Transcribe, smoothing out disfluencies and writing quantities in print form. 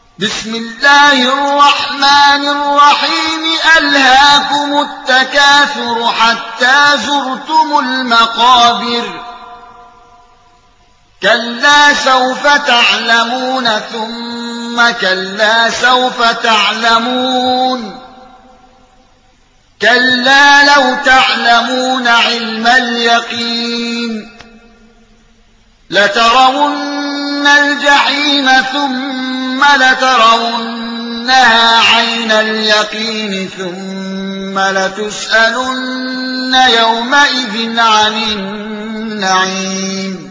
بسم الله الرحمن الرحيم ألهاكم التكاثر حتى زرتم المقابر كلا سوف تعلمون ثم كلا سوف تعلمون كلا لو تعلمون علم اليقين لترون الجحيم ثم لترونها عين اليقين ثم لتسألن يومئذ عن النعيم